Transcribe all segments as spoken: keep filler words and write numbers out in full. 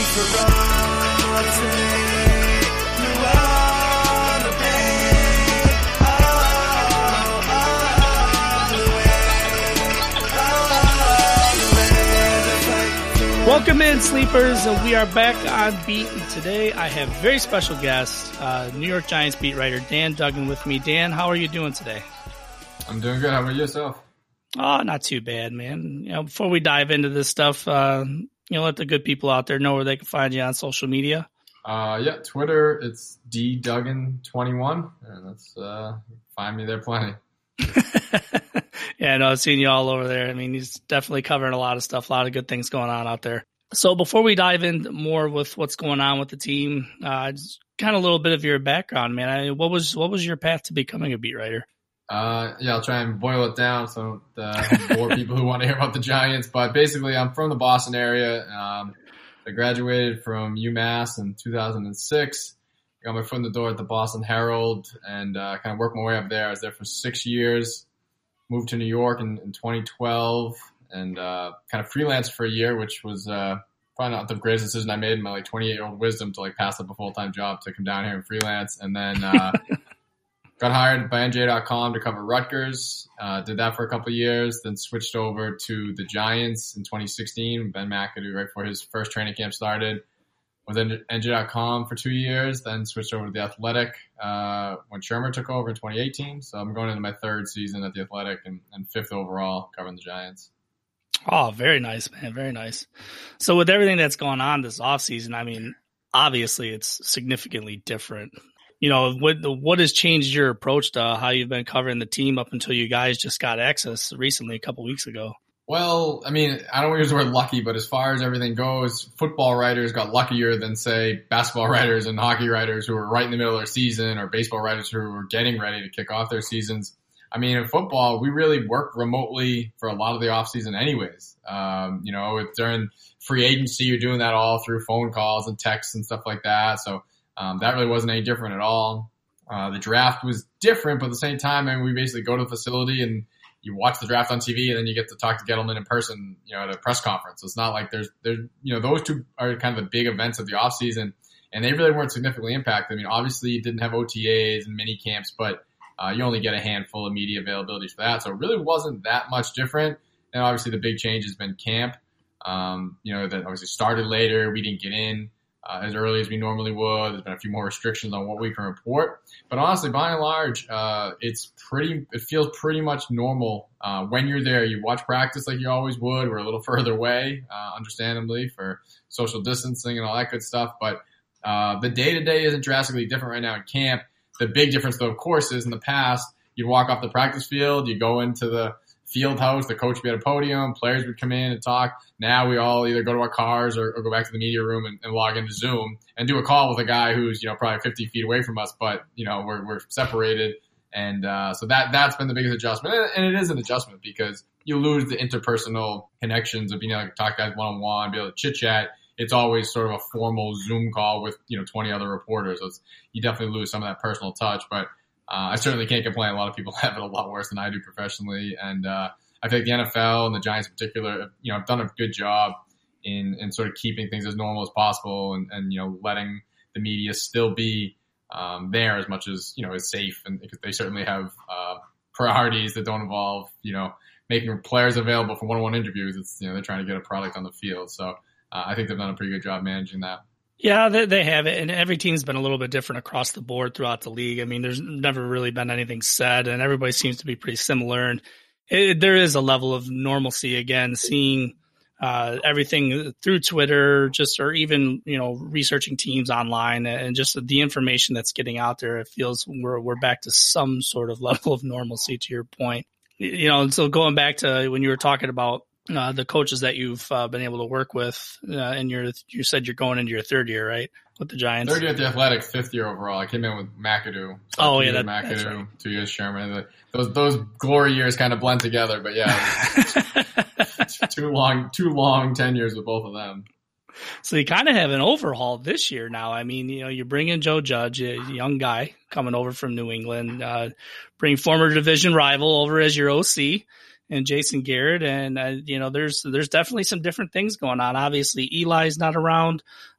Welcome in, sleepers. We are back on beat, and today I have a very special guest, uh, New York Giants beat writer Dan Duggan with me. Dan, how are you doing today? I'm doing good. How about yourself? Oh, not too bad, man. You know, before we dive into this stuff, uh, you know, let the good people out there know where they can find you on social media. Uh, yeah, Twitter, it's D Duggan twenty-one, and that's uh, find me there plenty. Yeah, I know, I've seen you all over there. I mean, he's definitely covering a lot of stuff, a lot of good things going on out there. So before we dive in more with what's going on with the team, uh, just kind of a little bit of your background, man. I, what was what was your path to becoming a beat writer? Uh, yeah, I'll try and boil it down so the more people who want to hear about the Giants. But basically, I'm from the Boston area. Um, I graduated from UMass in two thousand six. Got my foot in the door at the Boston Herald and uh, kind of worked my way up there. I was there for six years. Moved to New York in, in twenty twelve and uh, kind of freelanced for a year, which was uh, probably not the greatest decision I made in my like twenty-eight-year-old wisdom to like pass up a full-time job to come down here and freelance. And then uh, got hired by N J dot com to cover Rutgers. Uh, did that for a couple of years, then switched over to the Giants in twenty sixteen. Ben McAdoo, right before his first training camp started. Was in N J dot com for two years, then switched over to The Athletic uh, when Shermer took over in twenty eighteen. So I'm going into my third season at The Athletic and, and fifth overall covering the Giants. Oh, very nice, man. Very nice. So with everything that's going on this offseason, I mean, obviously it's significantly different. You know, what what has changed your approach to how you've been covering the team up until you guys just got access recently, a couple weeks ago? Well, I mean, I don't use the word lucky, but as far as everything goes, football writers got luckier than, say, basketball writers and hockey writers who were right in the middle of their season, or baseball writers who were getting ready to kick off their seasons. I mean, in football, we really work remotely for a lot of the offseason anyways. Um, you know, if during free agency, you're doing that all through phone calls and texts and stuff like that. So um, that really wasn't any different at all. Uh, the draft was different, but at the same time, I mean, we basically go to the facility and you watch the draft on T V, and then you get to talk to Gettleman in person, you know, at a press conference. So it's not like there's, there's, you know, those two are kind of the big events of the offseason, and they really weren't significantly impacted. I mean, obviously you didn't have O T As and mini camps, but uh, you only get a handful of media availabilities for that. So it really wasn't that much different. And obviously the big change has been camp, um, you know, that obviously started later. We didn't get in Uh, as early as we normally would. There's been a few more restrictions on what we can report. But honestly, by and large, uh, it's pretty, it feels pretty much normal. Uh, when you're there, you watch practice like you always would. We're a little further away, uh, understandably, for social distancing and all that good stuff. But uh, the day-to-day isn't drastically different right now in camp. The big difference, though, of course, is in the past, you'd walk off the practice field, you go into the field house, the coach would be at a podium, players would come in and talk. Now we all either go to our cars or, or go back to the media room and, and log into Zoom and do a call with a guy who's, you know, probably fifty feet away from us, but, you know, we're, we're separated. And, uh, so that, that's been the biggest adjustment. And, and it is an adjustment because you lose the interpersonal connections of being able to talk guys one-on-one, be able to chit chat. It's always sort of a formal Zoom call with, you know, twenty other reporters. So it's, you definitely lose some of that personal touch, but Uh, I certainly can't complain. A lot of people have it a lot worse than I do professionally. And, uh, I think the N F L and the Giants in particular, you know, have done a good job in, in sort of keeping things as normal as possible and, and, you know, letting the media still be, um, there as much as, you know, is safe. And because they certainly have, uh, priorities that don't involve, you know, making players available for one-on-one interviews. It's, you know, they're trying to get a product on the field. So, uh, I think they've done a pretty good job managing that. Yeah, they, they have it, and every team's been a little bit different across the board throughout the league. I mean, there's never really been anything said, and everybody seems to be pretty similar. And it, there is a level of normalcy again, seeing uh, everything through Twitter, just or even you know researching teams online, and just the information that's getting out there. It feels we're we're back to some sort of level of normalcy. To your point, you know. So going back to when you were talking about. Uh, the coaches that you've uh, been able to work with, uh, and you're, you said you're going into your third year, right, with the Giants? Third year at the Athletic, fifth year overall. I came in with McAdoo. So oh, yeah, that, McAdoo, that's right. Two years Sherman. Those those glory years kind of blend together, but yeah, too long, too long tenures with both of them. So you kind of have an overhaul this year now. I mean, you know, you bring in Joe Judge, a young guy coming over from New England, uh, bring former division rival over as your O C. And Jason Garrett, and uh, you know, there's there's definitely some different things going on. Obviously, Eli's not around.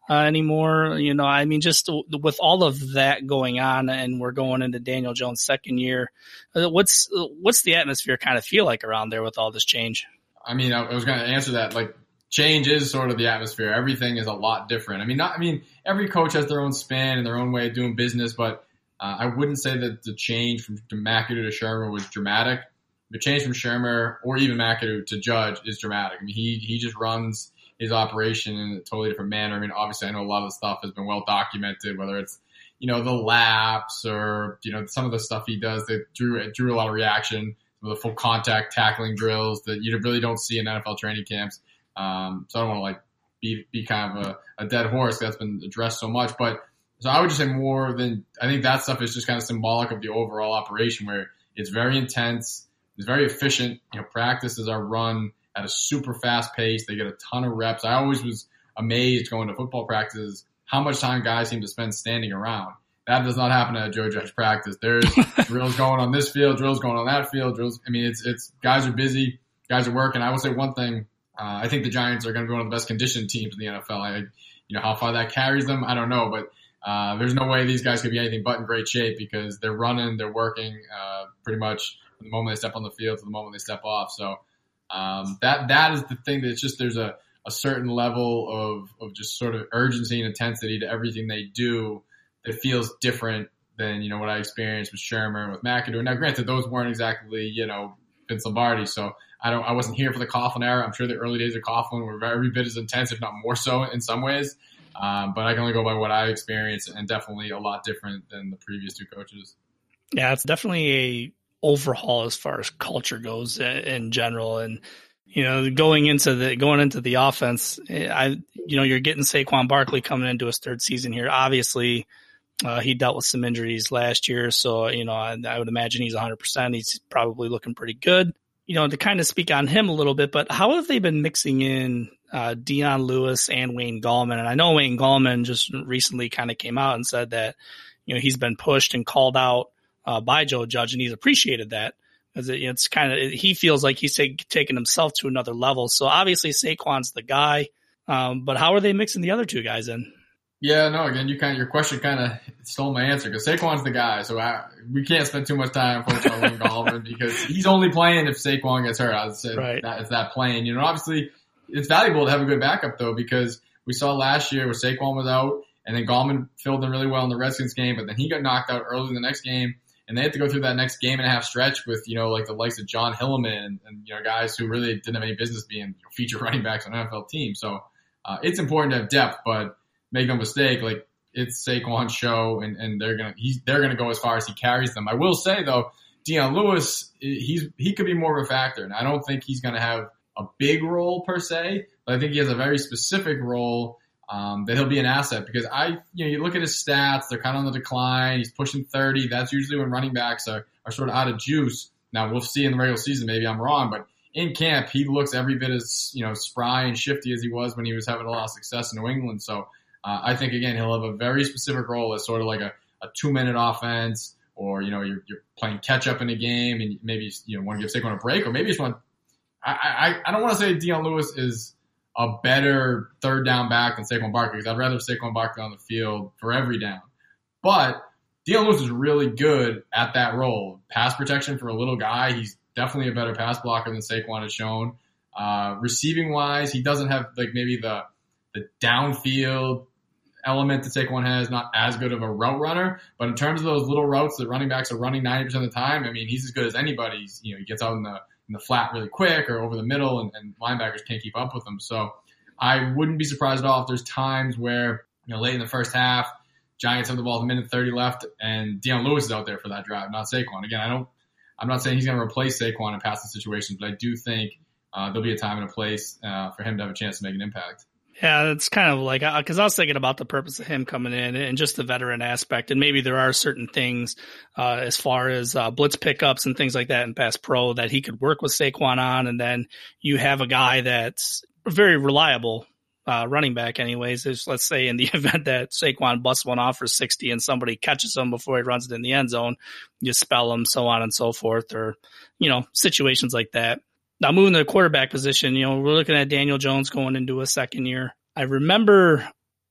uh, anymore. You know, I mean, just with all of that going on, and we're going into Daniel Jones' second year, uh, what's what's the atmosphere kind of feel like around there with all this change? I mean, I was going to answer that. Like, change is sort of the atmosphere. Everything is a lot different. I mean, not. I mean, every coach has their own spin and their own way of doing business, but uh, I wouldn't say that the change from McAdoo to Shurmur was dramatic. The change from Shurmur or even McAdoo to Judge is dramatic. I mean, he he just runs his operation in a totally different manner. I mean, obviously, I know a lot of the stuff has been well documented, whether it's, you know, the laps or, you know, some of the stuff he does that drew it drew a lot of reaction. Some of the full contact tackling drills that you really don't see in N F L training camps. Um, so I don't want to like be be kind of a, a dead horse that's been addressed so much, but so I would just say more than I think that stuff is just kind of symbolic of the overall operation where it's very intense, it's very efficient. You know, practices are run at a super fast pace. They get a ton of reps. I always was amazed going to football practices how much time guys seem to spend standing around. That does not happen at a Joe Judge practice. There's drills going on this field, drills going on that field, drills. I mean, it's it's guys are busy, guys are working. I will say one thing. Uh, I think the Giants are going to be one of the best conditioned teams in the N F L. I, you know, how far that carries them, I don't know, but uh, there's no way these guys could be anything but in great shape because they're running, they're working uh, pretty much from the moment they step on the field to the moment they step off. So um, that that is the thing that it's just there's a, a certain level of of just sort of urgency and intensity to everything they do that feels different than, you know, what I experienced with Shurmur and with McAdoo. Now, granted, those weren't exactly, you know, Vince Lombardi, so I don't. I wasn't here for the Coughlin era. I'm sure the early days of Coughlin were every bit as intense, if not more so, in some ways. Um, but I can only go by what I experienced, and definitely a lot different than the previous two coaches. Yeah, it's definitely a overhaul as far as culture goes in general, and you know, going into the going into the offense, I you know, you're getting Saquon Barkley coming into his third season here. Obviously, uh, he dealt with some injuries last year, so you know, I, I would imagine he's one hundred percent. He's probably looking pretty good. You know, to kind of speak on him a little bit, but how have they been mixing in uh, Dion Lewis and Wayne Gallman? And I know Wayne Gallman just recently kind of came out and said that, you know, he's been pushed and called out uh, by Joe Judge, and he's appreciated that because it, it's kind of, he feels like he's take, taking himself to another level. So obviously Saquon's the guy, um, but how are they mixing the other two guys in? Yeah, no, again, you kind of, your question kind of stole my answer because Saquon's the guy. So I, we can't spend too much time focusing on Wayne Gallman because he's only playing if Saquon gets hurt. I would say right. that, it's that playing. You know, obviously it's valuable to have a good backup though because we saw last year where Saquon was out and then Gallman filled in really well in the Redskins game, but then he got knocked out early in the next game and they had to go through that next game and a half stretch with, you know, like the likes of John Hilleman and, and you know, guys who really didn't have any business being, you know, featured running backs on an N F L team. So uh, it's important to have depth, but make no mistake, like it's Saquon's show, and, and they're gonna he's they're gonna go as far as he carries them. I will say though, Dion Lewis, he's he could be more of a factor, and I don't think he's gonna have a big role per se, but I think he has a very specific role um, that he'll be an asset because I you know you look at his stats, they're kind of on the decline. He's pushing thirty. That's usually when running backs are are sort of out of juice. Now we'll see in the regular season. Maybe I'm wrong, but in camp he looks every bit as you know spry and shifty as he was when he was having a lot of success in New England. So. Uh, I think, again, he'll have a very specific role as sort of like a, a two-minute offense or, you know, you're, you're playing catch-up in a game and maybe, you know, want to give Saquon a break or maybe you just want – I, I, I don't want to say Dion Lewis is a better third down back than Saquon Barkley because I'd rather have Saquon Barkley on the field for every down. But Dion Lewis is really good at that role. Pass protection for a little guy, he's definitely a better pass blocker than Saquon has shown. Uh, receiving-wise, he doesn't have, like, maybe the the downfield – element that Saquon has, not as good of a route runner, but in terms of those little routes that running backs are running ninety percent of the time, I mean, he's as good as anybody. He's, you know, he gets out in the in the flat really quick or over the middle, and, and linebackers can't keep up with him. So I wouldn't be surprised at all if there's times where, you know, late in the first half, Giants have the ball with a minute thirty left, and Dion Lewis is out there for that drive, not Saquon. Again, I don't, I'm not saying he's going to replace Saquon in passing situations, but I do think uh, there'll be a time and a place uh, for him to have a chance to make an impact. Yeah, it's kind of like, because I was thinking about the purpose of him coming in and just the veteran aspect. And maybe there are certain things uh, as far as uh, blitz pickups and things like that in Pass Pro that he could work with Saquon on. And then you have a guy that's very reliable uh, running back anyways. There's, let's say in the event that Saquon busts one off for sixty and somebody catches him before he runs it in the end zone, you spell him, so on and so forth, or, you know, situations like that. Now, moving to the quarterback position, you know, we're looking at Daniel Jones going into a second year. I remember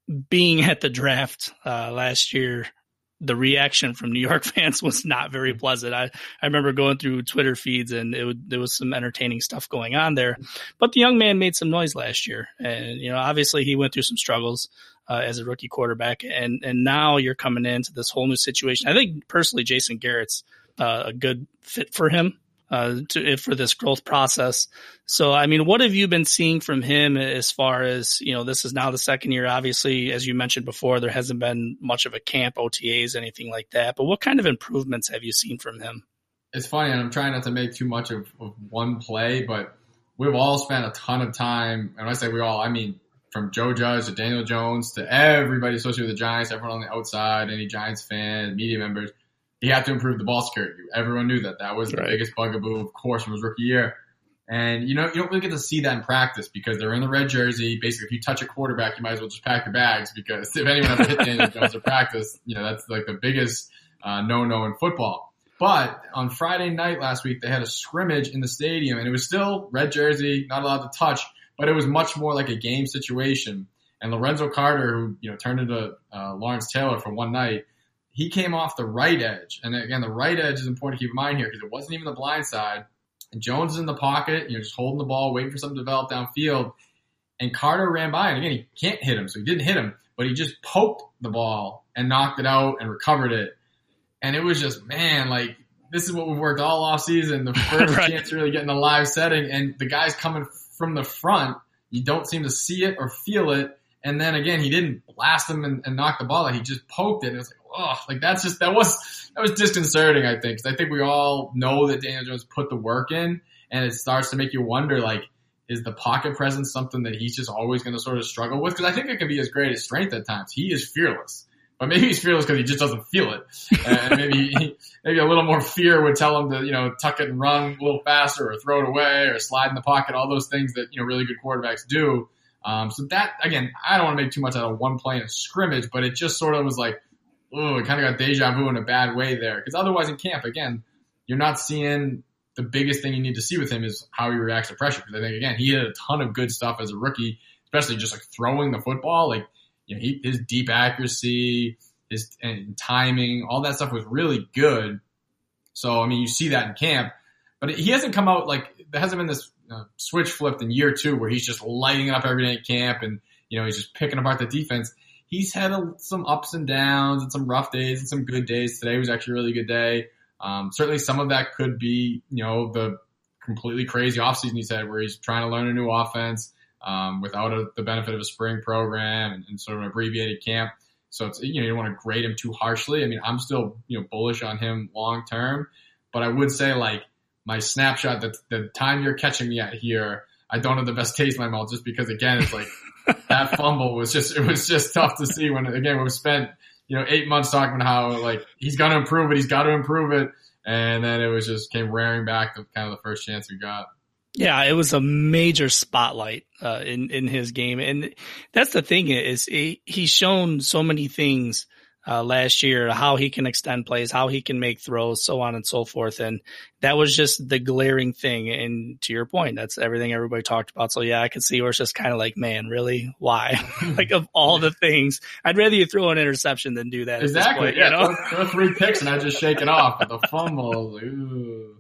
being at the draft uh, last year, the reaction from New York fans was not very pleasant. I, I remember going through Twitter feeds and it would, there was some entertaining stuff going on there, but the young man made some noise last year. And, you know, obviously he went through some struggles uh, as a rookie quarterback. And, and now you're coming into this whole new situation. I think personally, Jason Garrett's uh, a good fit for him. Uh, to, for this growth process. So, I mean, what have you been seeing from him as far as, you know, this is now the second year, obviously, as you mentioned before, there hasn't been much of a camp, O T As, anything like that, but what kind of improvements have you seen from him? It's funny, and I'm trying not to make too much of, of one play, but we've all spent a ton of time, and when I say we all, I mean from Joe Judge to Daniel Jones to everybody associated with the Giants, everyone on the outside, any Giants fan, media members. He had to improve the ball security. Everyone knew that. That was the right. biggest bugaboo, of course, from his rookie year. And, you know, you don't really get to see that in practice because they're in the red jersey. Basically, if you touch a quarterback, you might as well just pack your bags because if anyone ever hit Daniel Jones in practice, you know, that's like the biggest uh, no-no in football. But on Friday night last week, they had a scrimmage in the stadium, and it was still red jersey, not allowed to touch, but it was much more like a game situation. And Lorenzo Carter, who, you know, turned into uh, Lawrence Taylor for one night, he came off the right edge. And again, the right edge is important to keep in mind here because it wasn't even the blind side. And Jones is in the pocket, you know, just holding the ball, waiting for something to develop downfield. And Carter ran by, and again, he can't hit him, so he didn't hit him, but he just poked the ball and knocked it out and recovered it. And it was just, man, like, this is what we've worked all off season, the first right. chance to really get in a live setting. And the guy's coming from the front. You don't seem to see it or feel it. And then again, he didn't blast him and, and knock the ball out. He just poked it. And it was like, oh, like that's just, that was, that was disconcerting, I think. Cause I think we all know that Daniel Jones put the work in, and it starts to make you wonder, like, is the pocket presence something that he's just always going to sort of struggle with? Cause I think it can be his greatest strength at times. He is fearless, but maybe he's fearless because he just doesn't feel it. And maybe, maybe a little more fear would tell him to, you know, tuck it and run a little faster or throw it away or slide in the pocket, all those things that, you know, really good quarterbacks do. Um, so that, again, I don't want to make too much out of one play in a scrimmage, but it just sort of was like, oh, it kind of got deja vu in a bad way there. Because otherwise in camp, again, you're not seeing the biggest thing you need to see with him is how he reacts to pressure. Because I think, again, he had a ton of good stuff as a rookie, especially just like throwing the football. Like, you know, he, his deep accuracy, his and timing, all that stuff was really good. So, I mean, you see that in camp. But he hasn't come out like, there hasn't been this uh, switch flipped in year two where he's just lighting it up every day at camp and, you know, he's just picking apart the defense. He's had a, some ups and downs and some rough days and some good days. Today was actually a really good day. Um, certainly some of that could be, you know, the completely crazy offseason he's had where he's trying to learn a new offense um, without a, the benefit of a spring program and, and sort of an abbreviated camp. So it's, you know, you don't want to grade him too harshly. I mean, I'm still, you know, bullish on him long term, but I would say like my snapshot that the time you're catching me at here, I don't have the best taste in my mouth just because again, it's like that fumble was just, it was just tough to see when, again, we've spent, you know, eight months talking about how like he's got to improve it. He's got to improve it. And then it was just came rearing back to kind of the first chance we got. Yeah, it was a major spotlight uh, in in his game, and that's the thing is he, he's shown so many things uh, last year, how he can extend plays, how he can make throws, so on and so forth, and that was just the glaring thing. And to your point, that's everything everybody talked about. So yeah, I could see where it's just kind of like, man, really, why? Like of all the things, I'd rather you throw an interception than do that. Exactly. At this point, yeah, you know? throw, throw three picks and I just shake it off. But the fumble, like, ooh.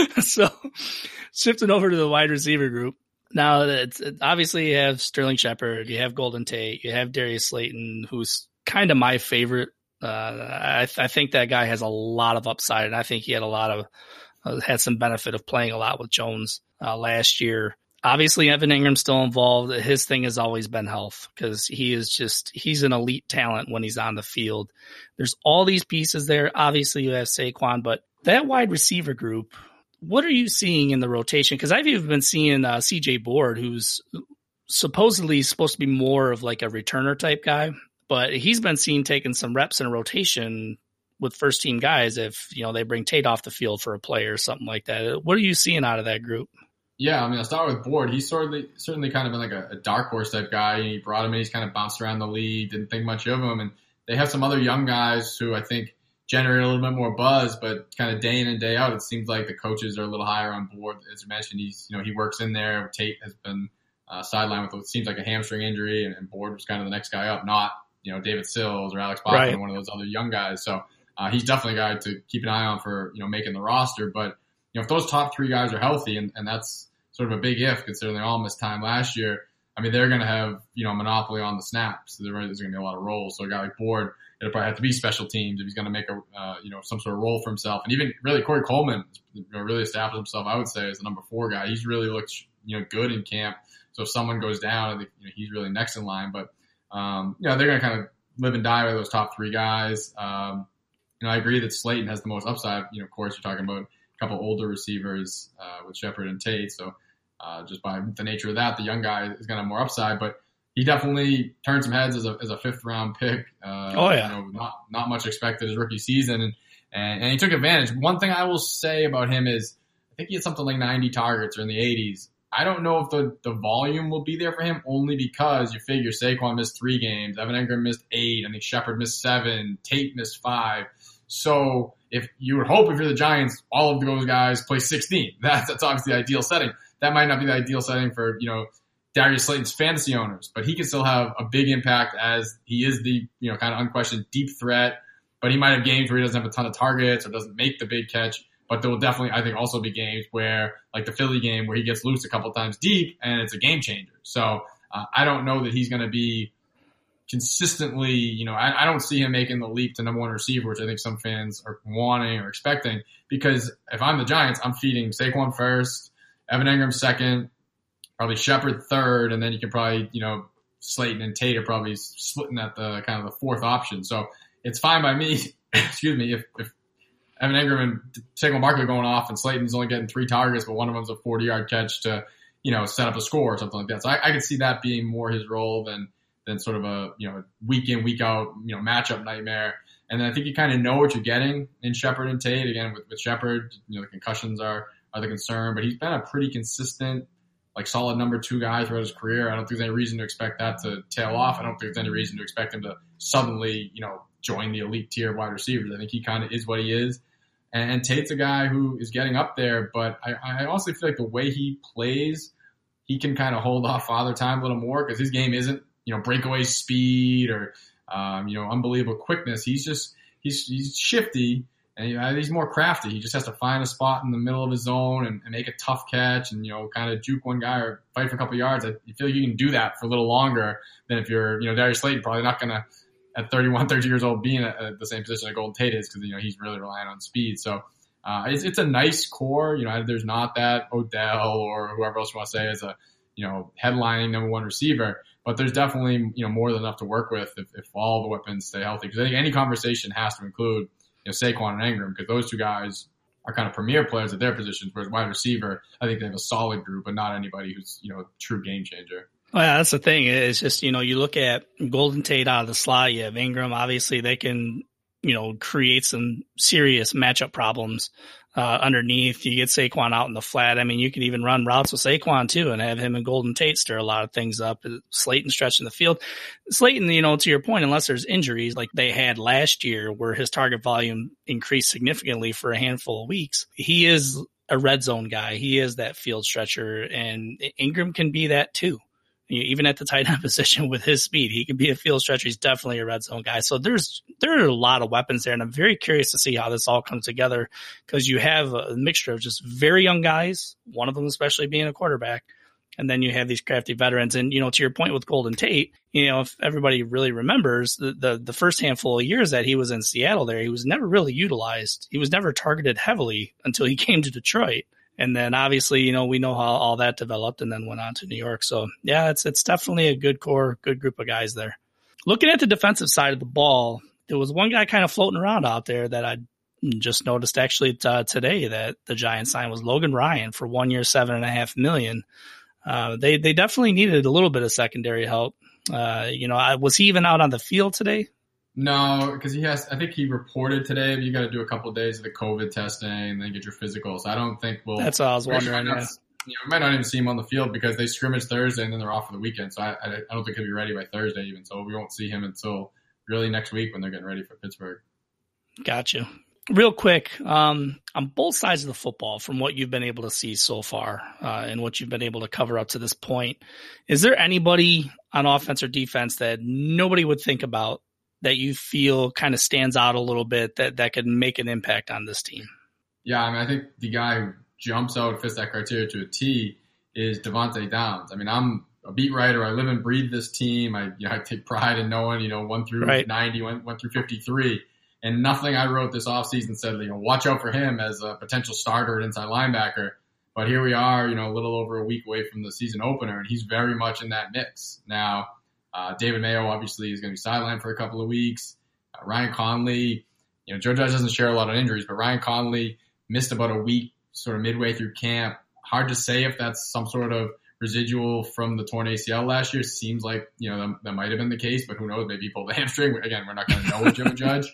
So shifting over to the wide receiver group. Now it's it, obviously you have Sterling Shepard, you have Golden Tate, you have Darius Slayton, who's kind of my favorite. Uh, I, I think that guy has a lot of upside, and I think he had a lot of uh, had some benefit of playing a lot with Jones uh, last year. Obviously, Evan Ingram's still involved. His thing has always been health because he is just he's an elite talent when he's on the field. There's all these pieces there. Obviously, you have Saquon, but that wide receiver group. What are you seeing in the rotation? Because I've even been seeing uh, C J Board, who's supposedly supposed to be more of like a returner type guy, but he's been seen taking some reps in a rotation with first team guys if, you know, they bring Tate off the field for a play or something like that. What are you seeing out of that group? Yeah, I mean, I'll start with Board. He's certainly, certainly kind of been like a, a dark horse type guy. He brought him in. He's kind of bounced around the league, didn't think much of him. And they have some other young guys who I think generate a little bit more buzz, but kind of day in and day out, it seems like the coaches are a little higher on board. As you mentioned, he's, you know, he works in there. Tate has been uh, sidelined with what seems like a hamstring injury, and, and Board was kind of the next guy up, not, you know, David Sills or Alex Bachman, right. One of those other young guys. So uh, he's definitely a guy to keep an eye on for, you know, making the roster. But, you know, if those top three guys are healthy, and, and that's sort of a big if, considering they all missed time last year, I mean, they're going to have, you know, a monopoly on the snaps. So there's going to be a lot of roles. So a guy like Board, it'll probably have to be special teams if he's going to make a, uh, you know, some sort of role for himself. And even really Corey Coleman, you know, really established himself, I would say, as the number four guy. He's really looked, you know, good in camp. So if someone goes down, I think, you know, he's really next in line. But, um, you know, they're going to kind of live and die with those top three guys. Um, you know, I agree that Slayton has the most upside. You know, of course, you're talking about a couple older receivers uh, with Shepard and Tate. So uh, just by the nature of that, the young guy is going to have more upside. But he definitely turned some heads as a as a fifth round pick. Uh, oh yeah, you know, not not much expected his rookie season, and, and and he took advantage. One thing I will say about him is, I think he had something like ninety targets or in the eighties. I don't know if the the volume will be there for him, only because you figure Saquon missed three games, Evan Engram missed eight, I think Shepard missed seven, Tate missed five. So if you would hope, if you're the Giants, all of those guys play sixteen. That's that's obviously the ideal setting. That might not be the ideal setting for, you know, Darius Slayton's fantasy owners, but he can still have a big impact as he is the, you know, kind of unquestioned deep threat. But he might have games where he doesn't have a ton of targets or doesn't make the big catch. But there will definitely, I think, also be games where, like the Philly game, where he gets loose a couple times deep and it's a game changer. So uh, I don't know that he's going to be consistently, you know, I, I don't see him making the leap to number one receiver, which I think some fans are wanting or expecting. Because if I'm the Giants, I'm feeding Saquon first, Evan Engram second, probably Shepard third, and then you can probably, you know, Slayton and Tate are probably splitting at the kind of the fourth option. So it's fine by me, excuse me, if, if Evan Engram and Saquon Barkley going off and Slayton's only getting three targets, but one of them's a forty-yard catch to, you know, set up a score or something like that. So I, I could see that being more his role than than sort of a, you know, week in, week out, you know, matchup nightmare. And then I think you kind of know what you're getting in Shepard and Tate. Again, with, with Shepard, you know, the concussions are, are the concern, but he's been a pretty consistent, like solid number two guy throughout his career. I don't think there's any reason to expect that to tail off. I don't think there's any reason to expect him to suddenly, you know, join the elite tier of wide receivers. I think he kind of is what he is. And, and Tate's a guy who is getting up there, but I, I also feel like the way he plays, he can kind of hold off Father Time a little more because his game isn't, you know, breakaway speed or, um, you know, unbelievable quickness. He's just, he's, he's shifty. And you know, he's more crafty. He just has to find a spot in the middle of his zone and, and make a tough catch and, you know, kind of juke one guy or fight for a couple of yards. I feel like you can do that for a little longer than if you're, you know, Darius Slayton, probably not going to, at thirty-one, thirty years old, be in a, a, the same position that Golden Tate is because, you know, he's really relying on speed. So uh, it's, it's a nice core. You know, there's not that Odell or whoever else you want to say is a, you know, headlining number one receiver. But there's definitely, you know, more than enough to work with if, if all the weapons stay healthy. Because I think any conversation has to include, you know, Saquon and Engram, because those two guys are kind of premier players at their positions, whereas wide receiver, I think they have a solid group, but not anybody who's, you know, a true game changer. Well, yeah, that's the thing. It's just, you know, you look at Golden Tate out of the slot, you have Engram, obviously they can, you know, create some serious matchup problems uh, underneath. You get Saquon out in the flat. I mean, you could even run routes with Saquon too and have him and Golden Tate stir a lot of things up. Slayton stretching the field. Slayton, you know, to your point, unless there's injuries like they had last year where his target volume increased significantly for a handful of weeks, he is a red zone guy. He is that field stretcher, and Engram can be that too. Even at the tight end position with his speed, he can be a field stretcher. He's definitely a red zone guy. So there's, there are a lot of weapons there, and I'm very curious to see how this all comes together because you have a mixture of just very young guys, one of them especially being a quarterback, and then you have these crafty veterans. And, you know, to your point with Golden Tate, you know, if everybody really remembers the, the, the first handful of years that he was in Seattle there, he was never really utilized. He was never targeted heavily until he came to Detroit. And then obviously, you know, we know how all that developed and then went on to New York. So yeah, it's, it's definitely a good core, good group of guys there. Looking at the defensive side of the ball, there was one guy kind of floating around out there that I just noticed actually t- today that the Giants signed was Logan Ryan for one year, seven and a half million. Uh, they, they definitely needed a little bit of secondary help. Uh, you know, I, was he even out on the field today? No, because he has, I think he reported today, but you got to do a couple of days of the COVID testing and then get your physical. So I don't think we'll. That's what I was wondering. Not, yeah. You know, we might not even see him on the field because they scrimmage Thursday and then they're off for the weekend. So I, I, I don't think he'll be ready by Thursday even. So we won't see him until really next week when they're getting ready for Pittsburgh. Gotcha. real quick, um, on both sides of the football, from what you've been able to see so far uh, and what you've been able to cover up to this point, is there anybody on offense or defense that nobody would think about that you feel kind of stands out a little bit that, that could make an impact on this team? Yeah, I mean, I think the guy who jumps out, fits that criteria to a T, is Devontae Downs. I mean, I'm a beat writer. I live and breathe this team. I, you know, I take pride in knowing, you know, one through right. ninety, one, one through fifty-three. And nothing I wrote this offseason said, you know, watch out for him as a potential starter at inside linebacker. But here we are, you know, a little over a week away from the season opener, and he's very much in that mix. Now, uh, David Mayo obviously is going to be sidelined for a couple of weeks. Uh, Ryan Conley, you know, Joe Judge doesn't share a lot of injuries, but Ryan Conley missed about a week sort of midway through camp. Hard to say if that's some sort of residual from the torn A C L last year. Seems like, you know, that, that might have been the case, but who knows? Maybe he pulled the hamstring. Again, we're not going to know with Joe Judge.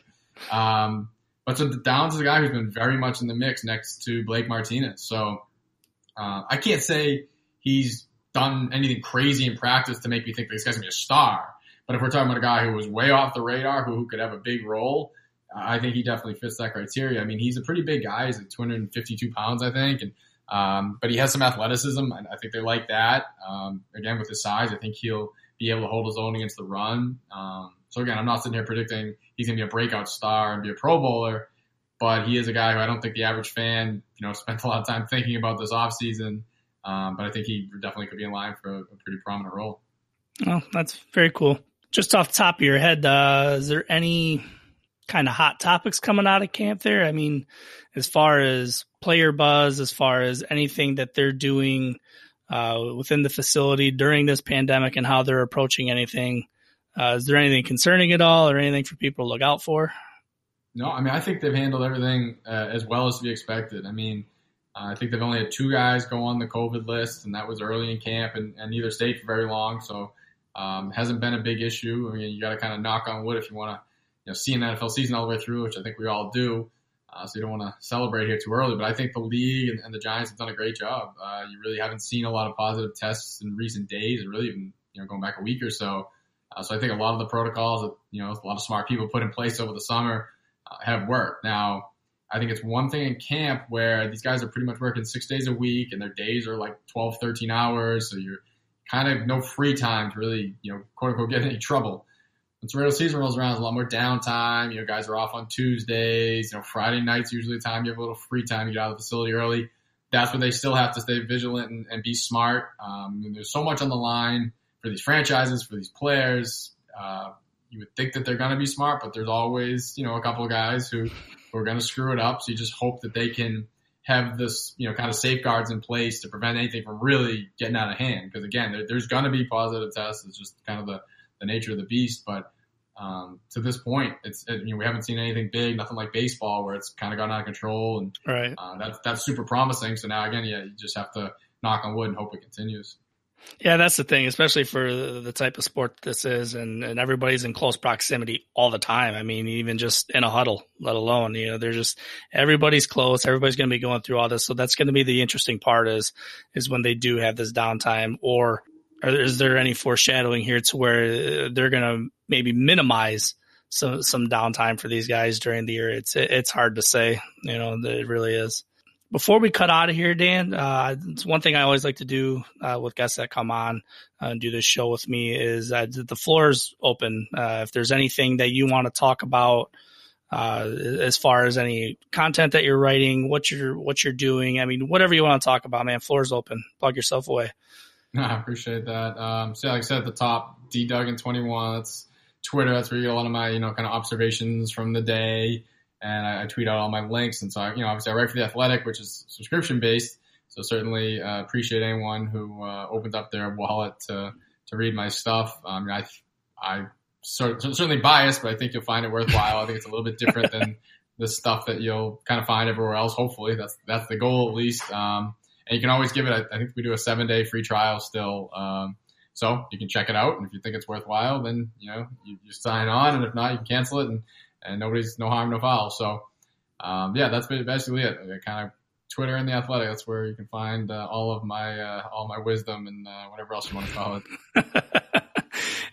Um, but so Downs is a guy who's been very much in the mix next to Blake Martinez. So uh, I can't say he's done anything crazy in practice to make me think this guy's going to be a star. But if we're talking about a guy who was way off the radar, who, who could have a big role, uh, I think he definitely fits that criteria. I mean, he's a pretty big guy. He's like two hundred fifty-two pounds, I think. And um, but he has some athleticism, and I think they like that. Um, again, with his size, I think he'll be able to hold his own against the run. Um, so again, I'm not sitting here predicting he's going to be a breakout star and be a Pro Bowler, but he is a guy who I don't think the average fan, you know, spent a lot of time thinking about this offseason. Um, but I think he definitely could be in line for a, a pretty prominent role. Oh, that's very cool. Just off the top of your head, uh, is there any kind of hot topics coming out of camp there? I mean, as far as player buzz, as far as anything that they're doing uh, within the facility during this pandemic and how they're approaching anything, uh, is there anything concerning at all or anything for people to look out for? No, I mean, I think they've handled everything uh, as well as to be expected. I mean, uh, I think they've only had two guys go on the COVID list, and that was early in camp, and, and neither stayed for very long. So um, hasn't been a big issue. I mean, you got to kind of knock on wood if you want to, you know, see an N F L season all the way through, which I think we all do. Uh, so you don't want to celebrate here too early. But I think the league and, and the Giants have done a great job. Uh, you really haven't seen a lot of positive tests in recent days, and really even, you know, going back a week or so. Uh, so I think a lot of the protocols that, you know, a lot of smart people put in place over the summer uh, have worked. Now, I think it's one thing in camp where these guys are pretty much working six days a week, and their days are like twelve, thirteen hours. So you're kind of no free time to really, you know, quote unquote, get in any trouble. Once the regular season rolls around, there's a lot more downtime. You know, guys are off on Tuesdays. You know, Friday night's usually the time you have a little free time to get out of the facility early. That's where they still have to stay vigilant and, and be smart. Um, and there's so much on the line for these franchises, for these players. Uh, you would think that they're going to be smart, but there's always, you know, a couple of guys who, who are going to screw it up. So you just hope that they can have this, you know, kind of safeguards in place to prevent anything from really getting out of hand. Because again, there, there's going to be positive tests. It's just kind of the, the nature of the beast. But um, to this point, it's it, you know, we haven't seen anything big, nothing like baseball where it's kind of gotten out of control, and right. uh, that's that's super promising. So now again, yeah, you just have to knock on wood and hope it continues. Yeah, that's the thing, especially for the type of sport this is, and, and everybody's in close proximity all the time. I mean, even just in a huddle, let alone, you know, they're just, everybody's close. Everybody's going to be going through all this. So that's going to be the interesting part is, is when they do have this downtime, or, or is there any foreshadowing here to where they're going to maybe minimize some, some downtime for these guys during the year? It's, it's hard to say, you know, it really is. Before we cut out of here, Dan, uh, it's one thing I always like to do uh, with guests that come on uh, and do this show with me is uh, the floor is open. Uh, if there's anything that you want to talk about uh, as far as any content that you're writing, what you're what you're doing, I mean, whatever you want to talk about, man, floor's open. Plug yourself away. No, I appreciate that. Um, so, like I said at the top, D Duggan twenty-one. That's Twitter. That's where you get a lot of my, you know, kind of observations from the day. And I, I tweet out all my links. And so, I, you know, obviously I write for The Athletic, which is subscription based. So certainly uh, appreciate anyone who uh, opened up their wallet to to read my stuff. I mean, I, I sort, certainly biased, but I think you'll find it worthwhile. I think it's a little bit different than the stuff that you'll kind of find everywhere else. Hopefully that's, that's the goal at least. Um, and you can always give it, a, I think we do a seven day free trial still. Um, so you can check it out. And if you think it's worthwhile, then, you know, you, you sign on. And if not, you can cancel it. And, And nobody's, no harm, no foul. So, um, yeah, that's basically it. Kind of Twitter and The Athletic. That's where you can find uh, all of my, uh, all my wisdom and uh, whatever else you want to call it.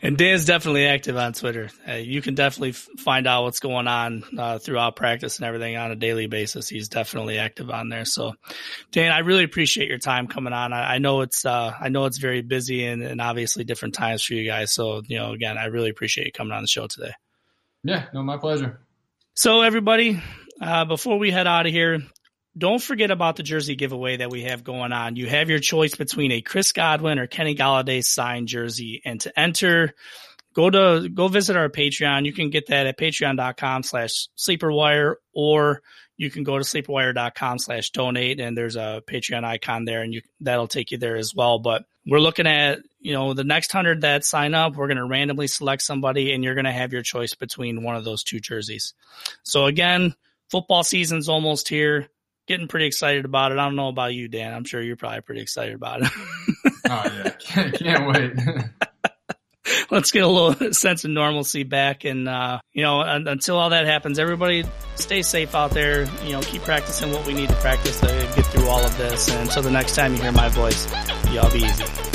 And Dan's definitely active on Twitter. Uh, you can definitely f- find out what's going on uh, throughout practice and everything on a daily basis. He's definitely active on there. So, Dan, I really appreciate your time coming on. I, I know it's uh, I know it's very busy and, and obviously different times for you guys. So, you know, again, I really appreciate you coming on the show today. Yeah, no, my pleasure. So, everybody, uh, before we head out of here, don't forget about the jersey giveaway that we have going on. You have your choice between a Chris Godwin or Kenny Golladay signed jersey. And to enter, go to go visit our Patreon. You can get that at patreon.com slash sleeperwire, or you can go to sleeperwire.com slash donate, and there's a Patreon icon there, and you that'll take you there as well. But we're looking at, you know, the next hundred that sign up, we're going to randomly select somebody, and you're going to have your choice between one of those two jerseys. So again, football season's almost here. Getting pretty excited about it. I don't know about you, Dan. I'm sure you're probably pretty excited about it. Oh, yeah. Can't, can't wait. Let's get a little sense of normalcy back. And, uh, you know, un- until all that happens, everybody stay safe out there. You know, keep practicing what we need to practice to get through all of this. And until the next time you hear my voice, y'all be easy.